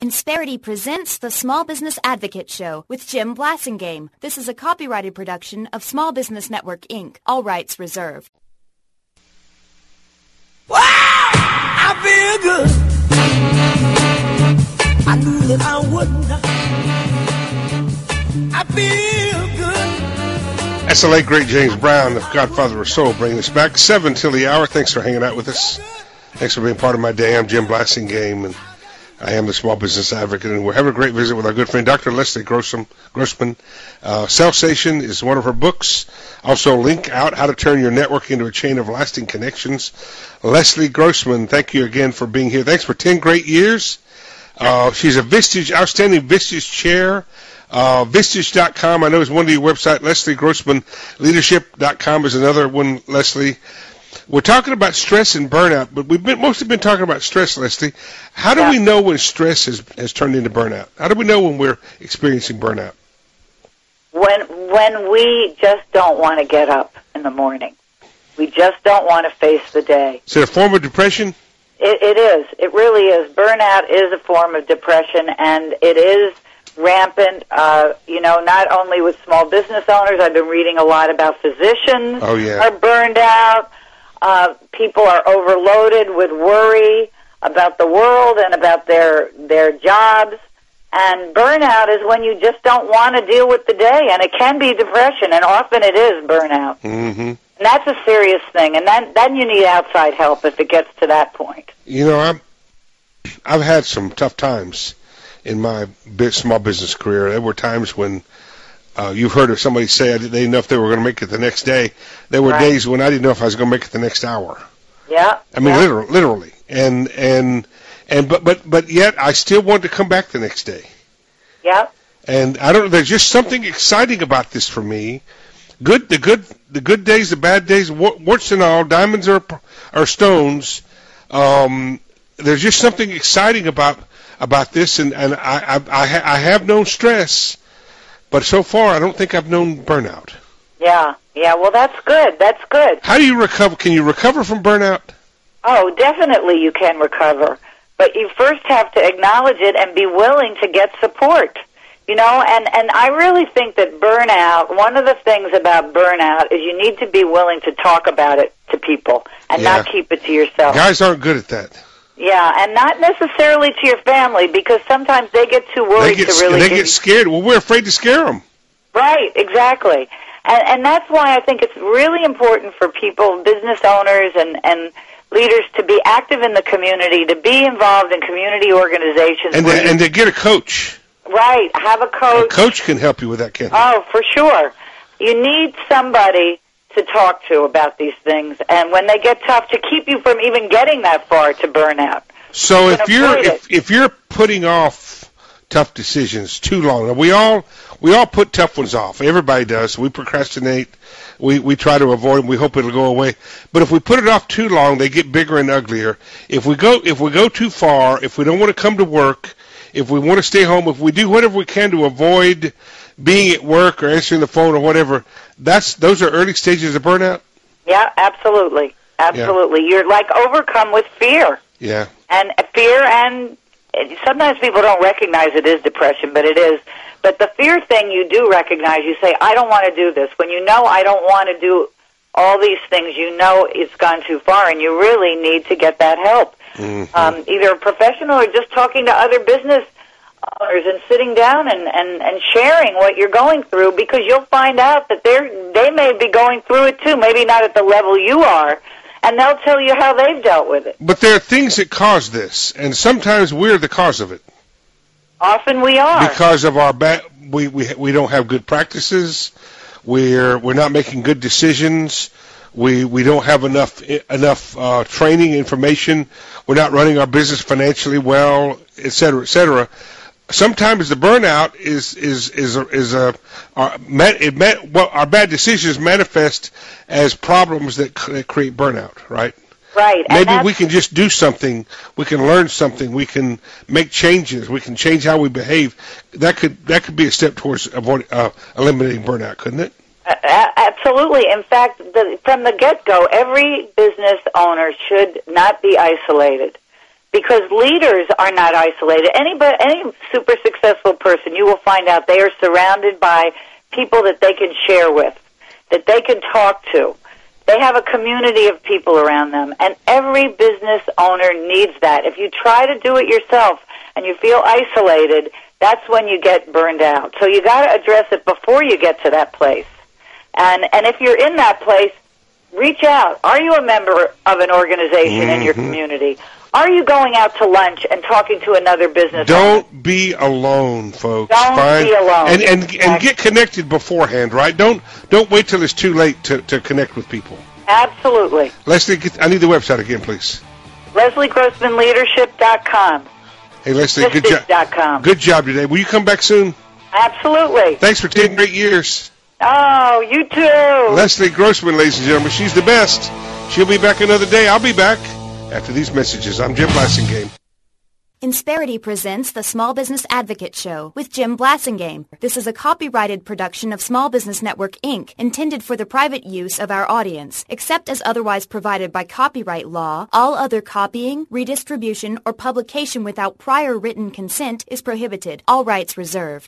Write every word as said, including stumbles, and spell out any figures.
Insperity presents the Small Business Advocate Show with Jim Blasingame. This is a copyrighted production of Small Business Network, Incorporated. All rights reserved. Wow! I feel good. I knew that I wouldn't. I feel good. That's the late, great James Brown, the Godfather of Soul, bringing us back. Seven till the hour. Thanks for hanging out with us. Thanks for being part of my day. I'm Jim Blasingame, and I am the Small Business Advocate, and we're having a great visit with our good friend, Doctor Leslie Grossman. Grossman. Uh, Self Station is one of her books. Also, Link Out, How to Turn Your Network into a Chain of Lasting Connections. Leslie Grossman, thank you again for being here. Thanks for ten great years. Uh, she's a Vistage, outstanding Vistage chair. Uh, Vistage dot com, I know, is one of your websites. Leslie Grossman, Leadership dot com is another one, Leslie. We're talking about stress and burnout, but we've been, mostly been talking about stress, Leslie. How do yeah. we know when stress has, has turned into burnout? How do we know when we're experiencing burnout? When when we just don't want to get up in the morning. We just don't want to face the day. Is it a form of depression? It, it is. It really is. Burnout is a form of depression, and it is rampant, uh, you know, not only with small business owners. I've been reading a lot about physicians oh, yeah. are burned out. Uh, people are overloaded with worry about the world and about their their jobs. And burnout is when you just don't want to deal with the day, and it can be depression, and often it is burnout. Mm-hmm. And that's a serious thing, and then then you need outside help if it gets to that point. You know, I'm, I've had some tough times in my small business career. There were times when Uh, you've heard of somebody say they didn't know if they were going to make it the next day. There were right. days when I didn't know if I was going to make it the next hour. Yeah. I mean, yeah. literally, literally. And and and but but but yet I still wanted to come back the next day. Yeah. And I don't know. There's just something exciting about this for me. Good, the good, the good days, the bad days, warts and all, diamonds are are stones. Um, there's just something exciting about about this, and and I I I, ha- I have known stress. But so far, I don't think I've known burnout. Yeah, yeah. Well, that's good. That's good. How do you recover? Can you recover from burnout? Oh, definitely you can recover. But you first have to acknowledge it and be willing to get support. You know, and, and I really think that burnout, one of the things about burnout is you need to be willing to talk about it to people and yeah. not keep it to yourself. Guys aren't good at that. Yeah, and not necessarily to your family, because sometimes they get too worried they get, to really... They get scared. Well, we're afraid to scare them. Right, exactly. And, and that's why I think it's really important for people, business owners and, and leaders, to be active in the community, to be involved in community organizations. And, to, and to get a coach. Right, have a coach. A coach can help you with that, can't Oh, for sure. You need somebody to talk to about these things, and when they get tough, to keep you from even getting that far to burnout. So you if you're if, if you're putting off tough decisions too long, we all we all put tough ones off. Everybody does. We procrastinate. We we try to avoid them. We hope it'll go away. But if we put it off too long, they get bigger and uglier. If we go if we go too far, if we don't want to come to work, if we want to stay home, if we do whatever we can to avoid being at work or answering the phone or whatever, that's those are early stages of burnout? Yeah, absolutely. Absolutely. Yeah. You're like overcome with fear. Yeah. And fear, and sometimes people don't recognize it is depression, but it is. But the fear thing you do recognize. You say, I don't want to do this. When you know I don't want to do all these things, you know it's gone too far, and you really need to get that help. Mm-hmm. Um, either a professional or just talking to other business owners and sitting down and, and, and sharing what you're going through, because you'll find out that they're they may be going through it too, maybe not at the level you are, and they'll tell you how they've dealt with it. But there are things that cause this, and sometimes we're the cause of it. Often we are. Because of our bad, we, we we don't have good practices, we're we're not making good decisions, we we don't have enough enough uh, training, information, we're not running our business financially well, et cetera, et cetera. Sometimes the burnout is is is a, is a our, it met, well, our bad decisions manifest as problems that, that create burnout, right? Right. Maybe we can just do something. We can learn something. We can make changes. We can change how we behave. That could that could be a step towards avoid, uh, eliminating burnout, couldn't it? Uh, absolutely. In fact, the, from the get-go, every business owner should not be isolated. because leaders are not isolated. Anybody, any super successful person, you will find out they are surrounded by people that they can share with, that they can talk to. They have a community of people around them, and every business owner needs that. If you try to do it yourself and you feel isolated, that's when you get burned out. So you got to address it before you get to that place. And and if you're in that place, reach out. Are you a member of an organization mm-hmm. in your community? Are you going out to lunch and talking to another business Don't owner? be alone, folks. Don't Find, be alone. And and and get connected beforehand, right? Don't don't wait till it's too late to, to connect with people. Absolutely. Leslie, get, I need the website again, please. Leslie Grossman Leadership dot com. Hey, Leslie, good job. Good job today. Will you come back soon? Absolutely. Thanks for ten great years. Oh, you too. Leslie Grossman, ladies and gentlemen. She's the best. She'll be back another day. I'll be back after these messages. I'm Jim Blasingame. Insperity presents the Small Business Advocate Show with Jim Blasingame. This is a copyrighted production of Small Business Network, Incorporated, intended for the private use of our audience. Except as otherwise provided by copyright law, all other copying, redistribution, or publication without prior written consent is prohibited. All rights reserved.